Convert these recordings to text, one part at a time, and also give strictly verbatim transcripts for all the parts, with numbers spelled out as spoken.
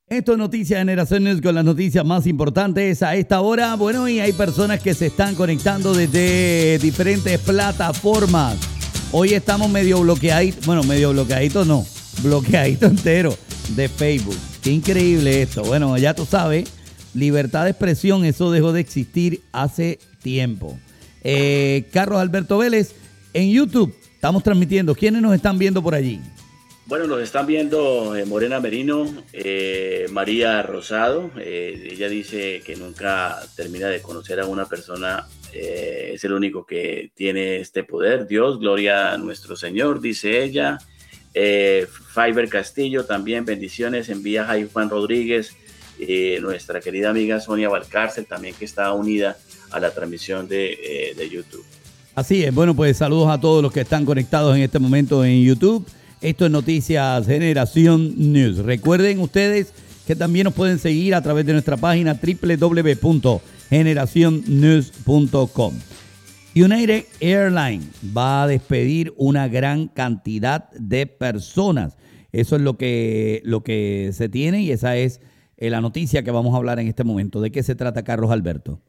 Esto es Noticias Generación News con las noticias más importantes a esta hora. Bueno, y hay personas que se están conectando desde diferentes plataformas. Hoy estamos medio bloqueaditos, bueno, medio bloqueaditos no, bloqueadito entero de Facebook. Qué increíble esto. Bueno, ya tú sabes, libertad de expresión, eso dejó de existir hace tiempo. Eh, Carlos Alberto Vélez, en YouTube estamos transmitiendo. ¿Quiénes nos están viendo por allí? Bueno, nos están viendo eh, Morena Merino, eh, María Rosado. Eh, ella dice que nunca termina de conocer a una persona. Eh, es el único que tiene este poder. Dios, gloria a nuestro Señor, dice ella. Eh, Fiber Castillo, también bendiciones. Envía Jai Juan Rodríguez. Eh, nuestra querida amiga Sonia Valcárcel, también que está unida a la transmisión de, eh, de YouTube. Así es. Bueno, pues saludos a todos los que están conectados en este momento en YouTube. Esto es Noticias Generación News. Recuerden ustedes que también nos pueden seguir a través de nuestra página doble u doble u doble u punto generación news punto com. United Airlines va a despedir una gran cantidad de personas. Eso es lo que, lo que se tiene y esa es eh, la noticia que vamos a hablar en este momento. ¿De qué se trata, Carlos Alberto?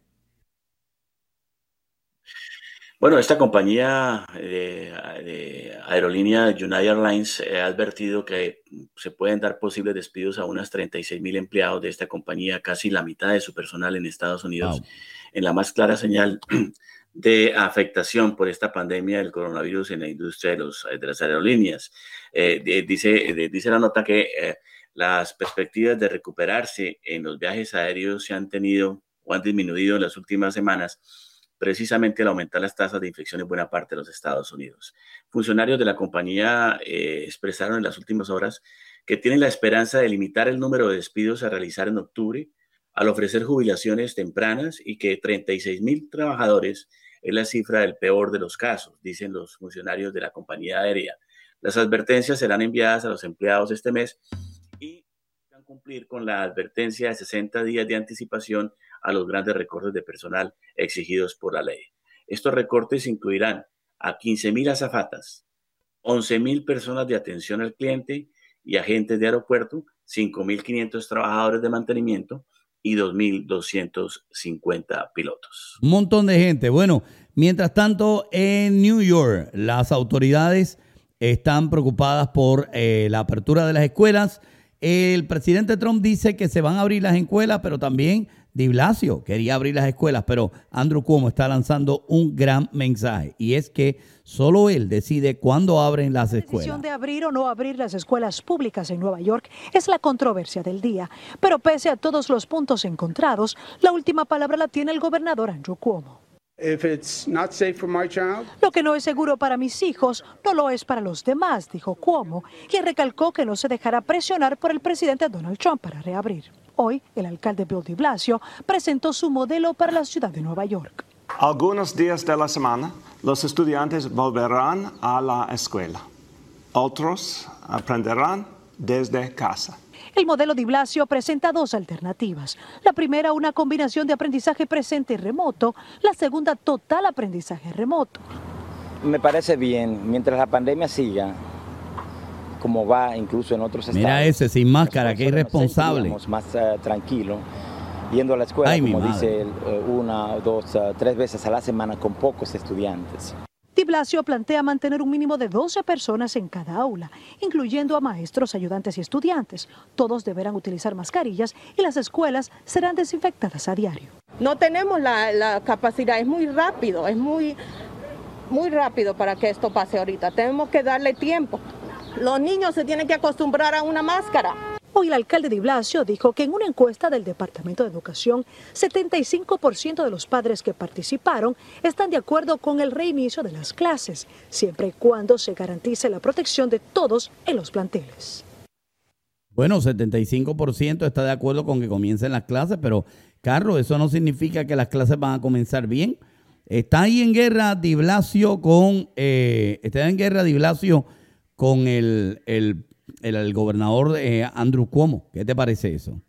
Bueno, esta compañía de, de aerolínea United Airlines ha advertido que se pueden dar posibles despidos a unas treinta y seis mil empleados de esta compañía, casi la mitad de su personal en Estados Unidos, wow, en la más clara señal de afectación por esta pandemia del coronavirus en la industria de, los, de las aerolíneas. Eh, de, dice, de, dice la nota que eh, las perspectivas de recuperarse en los viajes aéreos se han tenido o han disminuido en las últimas semanas, precisamente al aumentar las tasas de infección en buena parte de los Estados Unidos. Funcionarios de la compañía eh, expresaron en las últimas horas que tienen la esperanza de limitar el número de despidos a realizar en octubre al ofrecer jubilaciones tempranas y que treinta y seis mil trabajadores es la cifra del peor de los casos, dicen los funcionarios de la compañía aérea. Las advertencias serán enviadas a los empleados este mes y van a cumplir con la advertencia de sesenta días de anticipación a los grandes recortes de personal exigidos por la ley. Estos recortes incluirán a quince mil azafatas, once mil personas de atención al cliente y agentes de aeropuerto, cinco mil quinientos trabajadores de mantenimiento y dos mil doscientos cincuenta pilotos. Un montón de gente. Bueno, mientras tanto, en New York, las autoridades están preocupadas por eh, la apertura de las escuelas. El presidente Trump dice que se van a abrir las escuelas, pero también de Blasio quería abrir las escuelas, pero Andrew Cuomo está lanzando un gran mensaje y es que solo él decide cuándo abren las escuelas. La decisión de abrir o no abrir las escuelas públicas en Nueva York es la controversia del día, pero pese a todos los puntos encontrados, la última palabra la tiene el gobernador Andrew Cuomo. If it's not safe for my child, lo que no es seguro para mis hijos, no lo es para los demás, dijo Cuomo, quien recalcó que no se dejará presionar por el presidente Donald Trump para reabrir. Hoy, el alcalde Bill de Blasio presentó su modelo para la ciudad de Nueva York. Algunos días de la semana, los estudiantes volverán a la escuela. Otros aprenderán desde casa. El modelo de Blasio presenta dos alternativas. La primera, una combinación de aprendizaje presente y remoto. La segunda, total aprendizaje remoto. Me parece bien, mientras la pandemia siga, como va incluso en otros estados. Mira ese sin máscara, qué irresponsable. Más uh, tranquilo, yendo a la escuela, Ay, como dice, uh, una, dos, uh, tres veces a la semana con pocos estudiantes. De Blasio plantea mantener un mínimo de doce personas en cada aula, incluyendo a maestros, ayudantes y estudiantes. Todos deberán utilizar mascarillas y las escuelas serán desinfectadas a diario. No tenemos la, la capacidad, es muy rápido, es muy, muy rápido para que esto pase ahorita. Tenemos que darle tiempo. Los niños se tienen que acostumbrar a una máscara. Hoy el alcalde de Blasio dijo que en una encuesta del Departamento de Educación, setenta y cinco por ciento de los padres que participaron están de acuerdo con el reinicio de las clases, siempre y cuando se garantice la protección de todos en los planteles. Bueno, setenta y cinco por ciento está de acuerdo con que comiencen las clases, pero Carlos, eso no significa que las clases van a comenzar bien. Está ahí en guerra de Blasio con, eh, está en guerra de Blasio con el, el, el, el gobernador eh, Andrew Cuomo. ¿Qué te parece eso?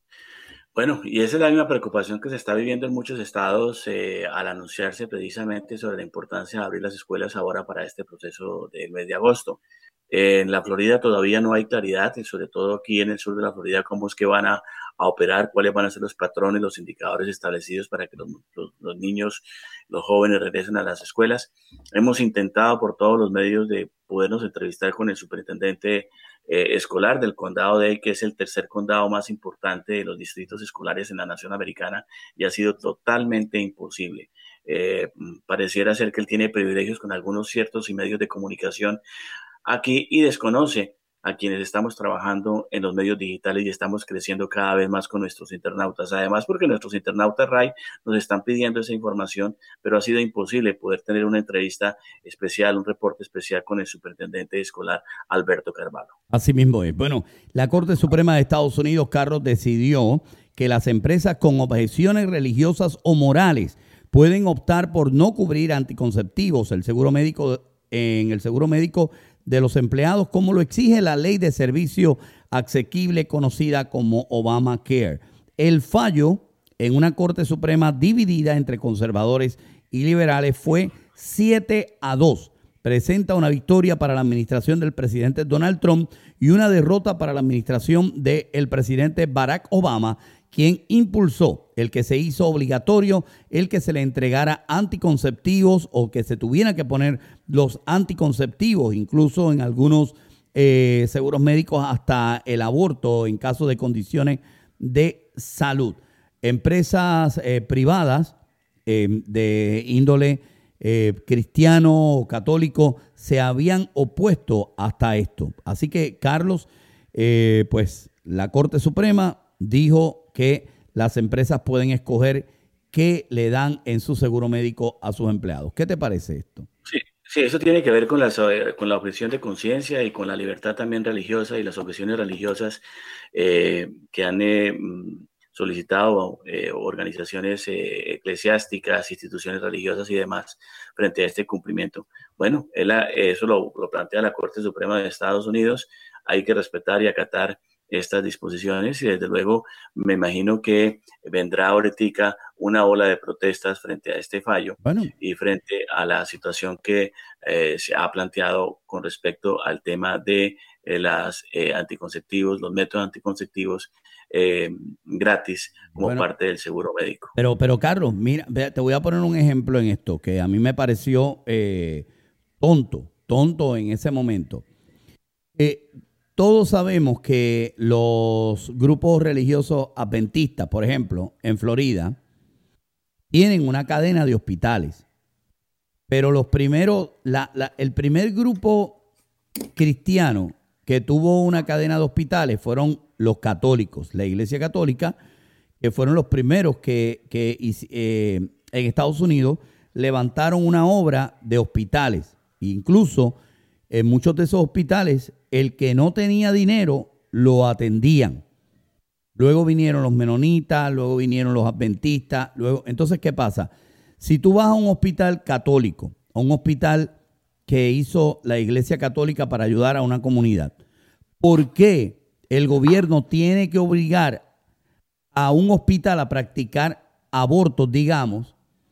Bueno, y esa es la misma preocupación que se está viviendo en muchos estados eh, al anunciarse precisamente sobre la importancia de abrir las escuelas ahora para este proceso del mes de agosto. Eh, en la Florida todavía no hay claridad, y sobre todo aquí en el sur de la Florida, cómo es que van a, a operar, cuáles van a ser los patrones, los indicadores establecidos para que los, los, los niños, los jóvenes regresen a las escuelas. Hemos intentado por todos los medios de podernos entrevistar con el superintendente eh, escolar del condado de Dade, que es el tercer condado más importante de los distritos escolares en la nación americana, y ha sido totalmente imposible. Eh, pareciera ser que él tiene privilegios con algunos ciertos y medios de comunicación aquí y desconoce a quienes estamos trabajando en los medios digitales y estamos creciendo cada vez más con nuestros internautas. Además, porque nuestros internautas, Ray, nos están pidiendo esa información, pero ha sido imposible poder tener una entrevista especial, un reporte especial con el superintendente escolar Alberto Carvalho. Así mismo es. Bueno, la Corte Suprema de Estados Unidos, Carlos, decidió que las empresas con objeciones religiosas o morales pueden optar por no cubrir anticonceptivos, el seguro médico, en el seguro médico de los empleados, como lo exige la ley de servicio asequible conocida como Obamacare. El fallo en una Corte Suprema dividida entre conservadores y liberales fue siete a dos. Presenta una victoria para la administración del presidente Donald Trump y una derrota para la administración del presidente Barack Obama, quien impulsó el que se hizo obligatorio el que se le entregara anticonceptivos o que se tuvieran que poner los anticonceptivos, incluso en algunos eh, seguros médicos hasta el aborto en caso de condiciones de salud. Empresas eh, privadas eh, de índole eh, cristiano o católico se habían opuesto hasta esto. Así que, Carlos, eh, pues la Corte Suprema dijo que las empresas pueden escoger qué le dan en su seguro médico a sus empleados. ¿Qué te parece esto? Sí, sí, eso tiene que ver con la, con la objeción de conciencia y con la libertad también religiosa y las objeciones religiosas eh, que han eh, solicitado eh, organizaciones eh, eclesiásticas, instituciones religiosas y demás frente a este cumplimiento. Bueno, él, eso lo, lo plantea la Corte Suprema de Estados Unidos. Hay que respetar y acatar estas disposiciones y desde luego me imagino que vendrá ahorita una ola de protestas frente a este fallo bueno. y frente a la situación que eh, se ha planteado con respecto al tema de eh, las eh, anticonceptivos, los métodos anticonceptivos eh, gratis como bueno, parte del seguro médico. Pero, pero Carlos, mira, te voy a poner un ejemplo en esto que a mí me pareció eh, tonto, tonto en ese momento. Eh, Todos sabemos que los grupos religiosos adventistas, por ejemplo, en Florida, tienen una cadena de hospitales. Pero los primeros, la, la, el primer grupo cristiano que tuvo una cadena de hospitales fueron los católicos, la Iglesia Católica, que fueron los primeros que, que eh, en Estados Unidos levantaron una obra de hospitales. Incluso en muchos de esos hospitales, el que no tenía dinero lo atendían. Luego vinieron los menonitas, luego vinieron los adventistas. Luego, entonces, ¿qué pasa? Si tú vas a un hospital católico, a un hospital que hizo la Iglesia Católica para ayudar a una comunidad, ¿por qué el gobierno tiene que obligar a un hospital a practicar abortos, digamos,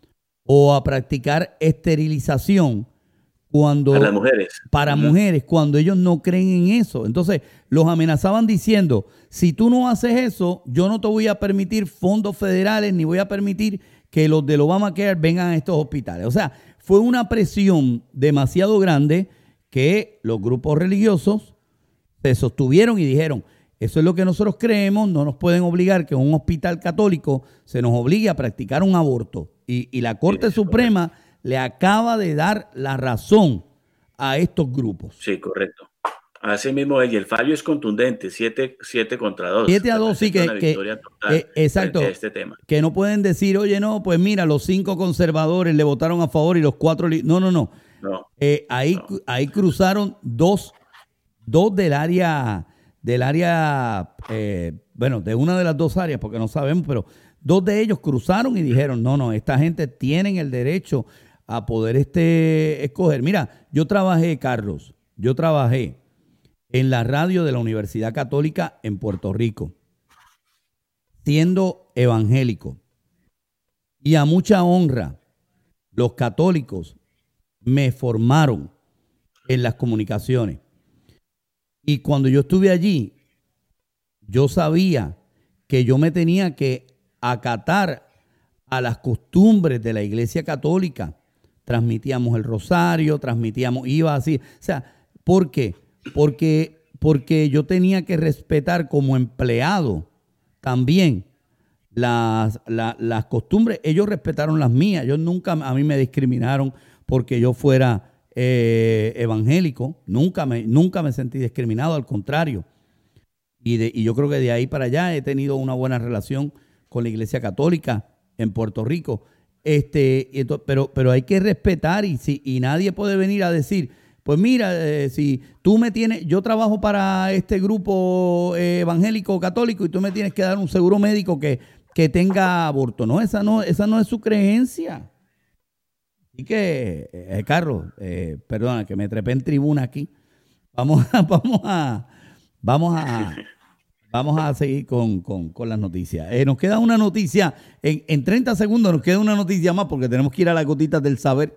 o a practicar esterilización? Cuando, para las mujeres. Para uh-huh. mujeres, cuando ellos no creen en eso. Entonces, los amenazaban diciendo, si tú no haces eso, yo no te voy a permitir fondos federales, ni voy a permitir que los del Obamacare vengan a estos hospitales. O sea, fue una presión demasiado grande que los grupos religiosos se sostuvieron y dijeron, eso es lo que nosotros creemos, no nos pueden obligar que en un hospital católico se nos obligue a practicar un aborto. Y, y la Corte sí, Suprema correcto. le acaba de dar la razón a estos grupos. Sí, correcto. Así mismo es, y el fallo es contundente, siete, siete contra dos. siete a dos, sí, que, que eh, exacto, este tema. Que no pueden decir, oye, no, pues mira, los cinco conservadores le votaron a favor y los cuatro... Li-". No, no, no. no, eh, ahí, no. ahí cruzaron dos, dos del área, del área eh, bueno, de una de las dos áreas, porque no sabemos, pero dos de ellos cruzaron y dijeron, no, no, esta gente tiene el derecho a poder este, escoger. Mira, yo trabajé, Carlos, yo trabajé en la radio de la Universidad Católica en Puerto Rico, siendo evangélico. Y a mucha honra, los católicos me formaron en las comunicaciones. Y cuando yo estuve allí, yo sabía que yo me tenía que acatar a las costumbres de la Iglesia Católica. Transmitíamos el rosario, transmitíamos, iba así. O sea, ¿por qué? Porque, porque yo tenía que respetar como empleado también las, la, las costumbres. Ellos respetaron las mías. Ellos nunca a mí me discriminaron porque yo fuera eh, evangélico. Nunca me, nunca me sentí discriminado, al contrario. Y, de, y yo creo que de ahí para allá he tenido una buena relación con la Iglesia Católica en Puerto Rico. Este, pero, pero hay que respetar y, si, y nadie puede venir a decir, pues mira, eh, si tú me tienes, yo trabajo para este grupo eh, evangélico católico y tú me tienes que dar un seguro médico que, que tenga aborto. No, esa no, esa no es su creencia. Así que, eh, Carlos, eh, perdona que me trepé en tribuna aquí. Vamos a, vamos a, vamos a, vamos a seguir con, con, con las noticias. Eh, nos queda una noticia, en, en treinta segundos nos queda una noticia más porque tenemos que ir a las gotitas del saber.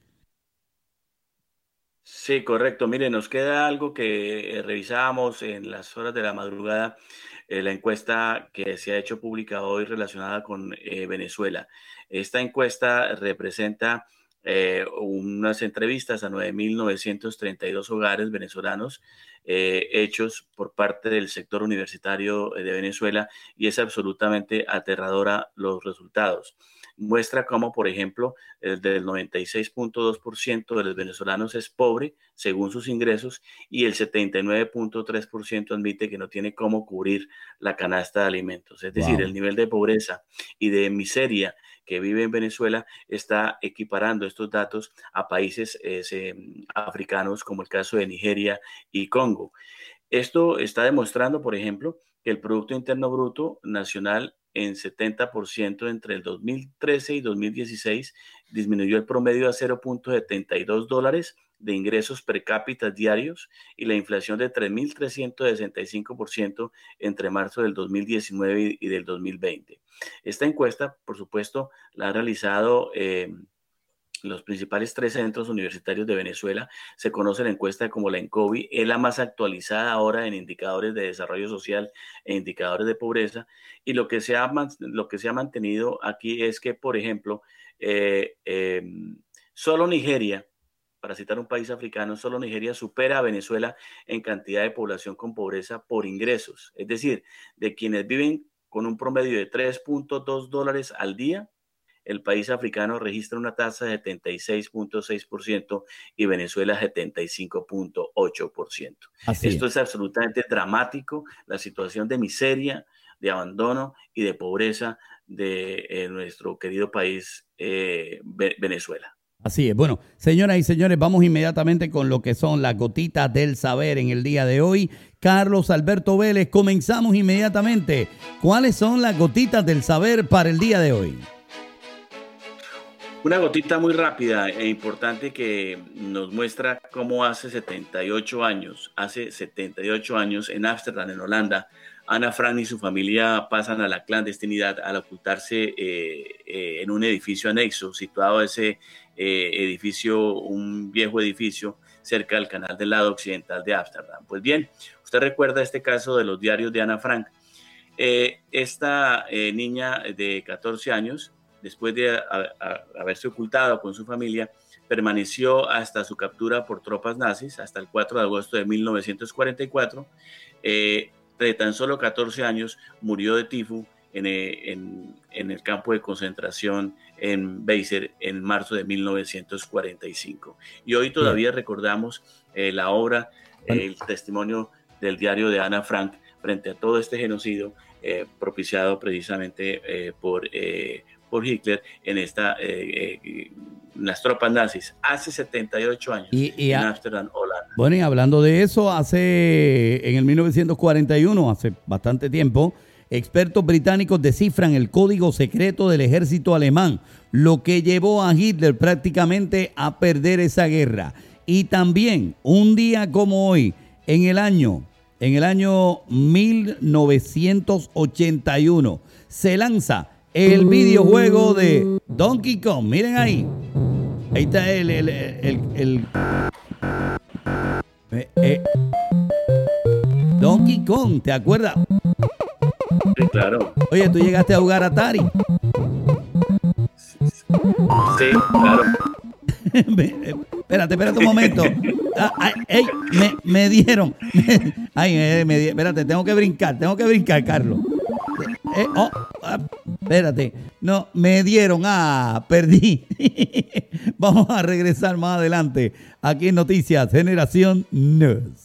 Sí, correcto. Mire, nos queda algo que eh, revisábamos en las horas de la madrugada, eh, la encuesta que se ha hecho pública hoy relacionada con eh, Venezuela. Esta encuesta representa eh, unas entrevistas a nueve mil novecientos treinta y dos hogares venezolanos eh, hechos por parte del sector universitario de Venezuela, y es absolutamente aterradora los resultados. Muestra cómo, por ejemplo, el del noventa y seis punto dos por ciento de los venezolanos es pobre según sus ingresos y el setenta y nueve punto tres por ciento admite que no tiene cómo cubrir la canasta de alimentos. Es decir, wow. El nivel de pobreza y de miseria que vive en Venezuela está equiparando estos datos a países eh, africanos como el caso de Nigeria y Congo. Esto está demostrando, por ejemplo, que el Producto Interno Bruto Nacional en setenta por ciento entre el dos mil trece y dos mil dieciséis disminuyó el promedio a cero punto setenta y dos dólares de ingresos per cápita diarios y la inflación de tres mil trescientos sesenta y cinco por ciento entre marzo del dos mil diecinueve y del dos mil veinte. Esta encuesta, por supuesto, la ha realizado eh, los principales tres centros universitarios de Venezuela. Se conoce la encuesta como la ENCOVI, es la más actualizada ahora en indicadores de desarrollo social e indicadores de pobreza, y lo que se ha, lo que se ha mantenido aquí es que, por ejemplo, eh, eh, solo Nigeria, para citar un país africano, solo Nigeria supera a Venezuela en cantidad de población con pobreza por ingresos, es decir, de quienes viven con un promedio de tres punto dos dólares al día, el país africano registra una tasa de setenta y seis punto seis por ciento y Venezuela setenta y cinco punto ocho por ciento. Esto es. es absolutamente dramático, la situación de miseria, de abandono y de pobreza de eh, nuestro querido país eh, Venezuela. Así es. Bueno, señoras y señores, vamos inmediatamente con lo que son las gotitas del saber en el día de hoy. Carlos Alberto Vélez, comenzamos inmediatamente. ¿Cuáles son las gotitas del saber para el día de hoy? Una gotita muy rápida e importante que nos muestra cómo hace setenta y ocho años, hace setenta y ocho años en Ámsterdam, en Holanda, Ana Frank y su familia pasan a la clandestinidad al ocultarse eh, eh, en un edificio anexo, situado ese eh, edificio, un viejo edificio cerca del canal del lado occidental de Ámsterdam. Pues bien, usted recuerda este caso de los diarios de Ana Frank. Eh, esta eh, niña de catorce años, después de a, a, haberse ocultado con su familia, permaneció hasta su captura por tropas nazis, hasta el cuatro de agosto de mil novecientos cuarenta y cuatro. Eh, de tan solo catorce años, murió de tifo en, en, en el campo de concentración en Weser en marzo de mil novecientos cuarenta y cinco. Y hoy todavía Bien. recordamos eh, la obra, bueno. eh, el testimonio del diario de Ana Frank frente a todo este genocidio eh, propiciado precisamente eh, por... Eh, por Hitler en esta eh, eh, las tropas nazis hace setenta y ocho años y, y en a, Ámsterdam, Holanda. Bueno, y hablando de eso, hace en el mil novecientos cuarenta y uno, hace bastante tiempo, expertos británicos descifran el código secreto del ejército alemán, lo que llevó a Hitler prácticamente a perder esa guerra. Y también, un día como hoy, en el año, en el año mil novecientos ochenta y uno, se lanza el videojuego de Donkey Kong. Miren ahí. Ahí está el... el, el, el, el eh, eh. Donkey Kong, ¿te acuerdas? Sí, claro. Oye, ¿tú llegaste a jugar Atari? Sí, claro. Espérate, espérate un momento. Ah, ay, ey, me, me dieron. Ay, eh, me di, espérate, tengo que brincar, tengo que brincar, Carlos. Eh, oh, ah, espérate. No, me dieron. Ah, perdí. Vamos a regresar más adelante aquí en Noticias Generación News.